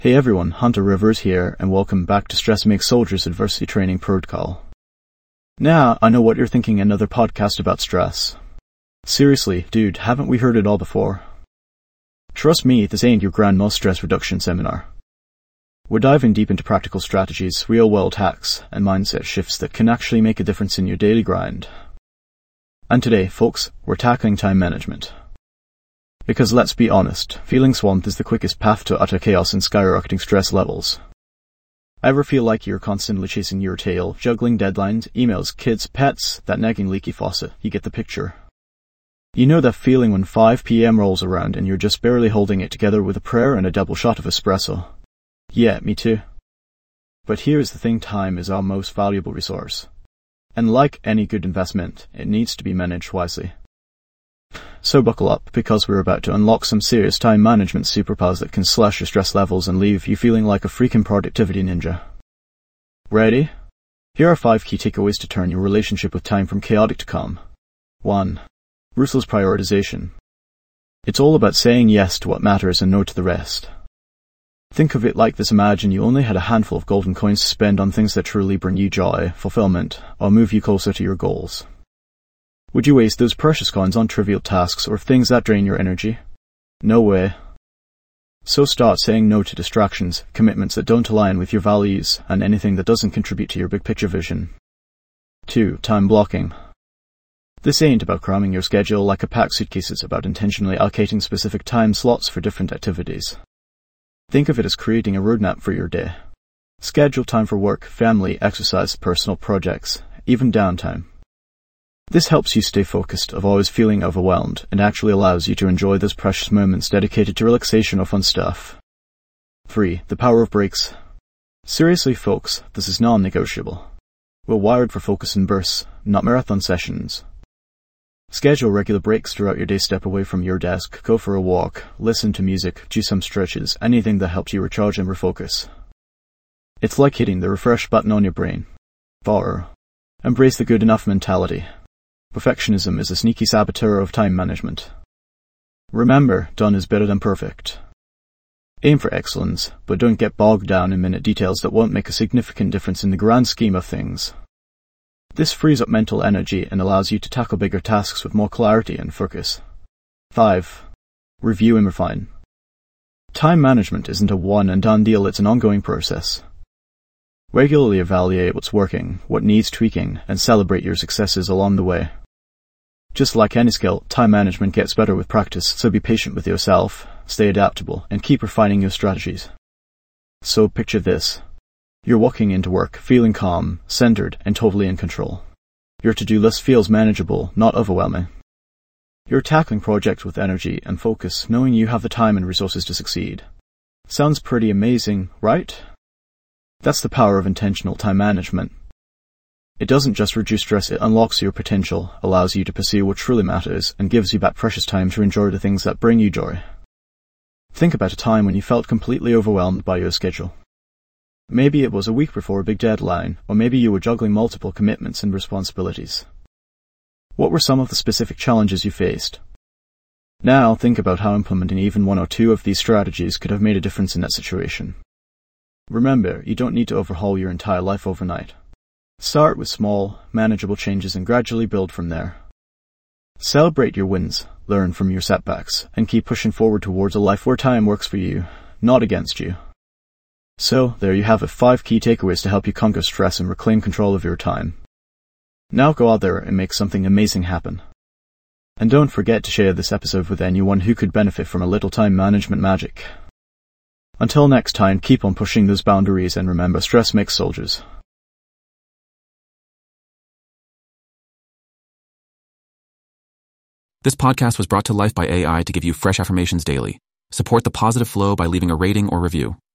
Hey everyone, Hunter Rivers here, and welcome back to Stress Makes Soldiers Adversity Training Protocol. Now, I know what you're thinking, another podcast about stress. Seriously, dude, haven't we heard it all before? Trust me, this ain't your grandma's stress reduction seminar. We're diving deep into practical strategies, real-world hacks, and mindset shifts that can actually make a difference in your daily grind. And today, folks, we're tackling time management. Because let's be honest, feeling swamped is the quickest path to utter chaos and skyrocketing stress levels. Ever feel like you're constantly chasing your tail, juggling deadlines, emails, kids, pets, that nagging leaky faucet? You get the picture. You know that feeling when 5 p.m. rolls around and you're just barely holding it together with a prayer and a double shot of espresso? Yeah, me too. But here's the thing, time is our most valuable resource. And like any good investment, it needs to be managed wisely. So buckle up, because we're about to unlock some serious time management superpowers that can slash your stress levels and leave you feeling like a freaking productivity ninja. Ready? Here are 5 key takeaways to turn your relationship with time from chaotic to calm. 1. Ruthless prioritization. It's all about saying yes to what matters and no to the rest. Think of it like this: imagine you only had a handful of golden coins to spend on things that truly bring you joy, fulfillment, or move you closer to your goals. Would you waste those precious coins on trivial tasks or things that drain your energy? No way. So start saying no to distractions, commitments that don't align with your values, and anything that doesn't contribute to your big picture vision. 2. Time blocking. This ain't about cramming your schedule like a packed suitcase, it's about intentionally allocating specific time slots for different activities. Think of it as creating a roadmap for your day. Schedule time for work, family, exercise, personal projects, even downtime. This helps you stay focused, of always feeling overwhelmed, and actually allows you to enjoy those precious moments dedicated to relaxation or fun stuff. 3. The power of breaks. Seriously, folks, this is non-negotiable. We're wired for focus and bursts, not marathon sessions. Schedule regular breaks throughout your day. Step away from your desk, go for a walk, listen to music, do some stretches, anything that helps you recharge and refocus. It's like hitting the refresh button on your brain. 4. Embrace the good enough mentality. Perfectionism is a sneaky saboteur of time management. Remember, done is better than perfect. Aim for excellence, but don't get bogged down in minute details that won't make a significant difference in the grand scheme of things. This frees up mental energy and allows you to tackle bigger tasks with more clarity and focus. 5. Review and refine. Time management isn't a one-and-done deal, it's an ongoing process. Regularly evaluate what's working, what needs tweaking, and celebrate your successes along the way. Just like any skill, time management gets better with practice, so be patient with yourself, stay adaptable, and keep refining your strategies. So picture this. You're walking into work, feeling calm, centered, and totally in control. Your to-do list feels manageable, not overwhelming. You're tackling projects with energy and focus, knowing you have the time and resources to succeed. Sounds pretty amazing, right? That's the power of intentional time management. It doesn't just reduce stress, it unlocks your potential, allows you to pursue what truly matters, and gives you back precious time to enjoy the things that bring you joy. Think about a time when you felt completely overwhelmed by your schedule. Maybe it was a week before a big deadline, or maybe you were juggling multiple commitments and responsibilities. What were some of the specific challenges you faced? Now think about how implementing even 1 or 2 of these strategies could have made a difference in that situation. Remember, you don't need to overhaul your entire life overnight. Start with small, manageable changes and gradually build from there. Celebrate your wins, learn from your setbacks, and keep pushing forward towards a life where time works for you, not against you. So, there you have it, 5 key takeaways to help you conquer stress and reclaim control of your time. Now go out there and make something amazing happen. And don't forget to share this episode with anyone who could benefit from a little time management magic. Until next time, keep on pushing those boundaries, and remember, stress makes soldiers. This podcast was brought to life by AI to give you fresh affirmations daily. Support the positive flow by leaving a rating or review.